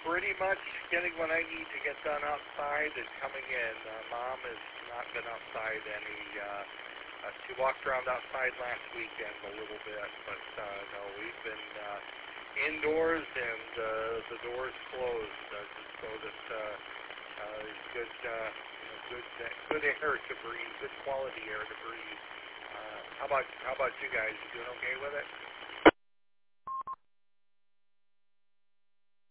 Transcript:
Pretty much getting what I need to get done outside and coming in. Mom has not been outside any. She walked around outside last weekend a little bit, but no, we've been indoors and the doors closed just so that there's good air to breathe, good quality air to breathe. How about you guys? You doing okay with it?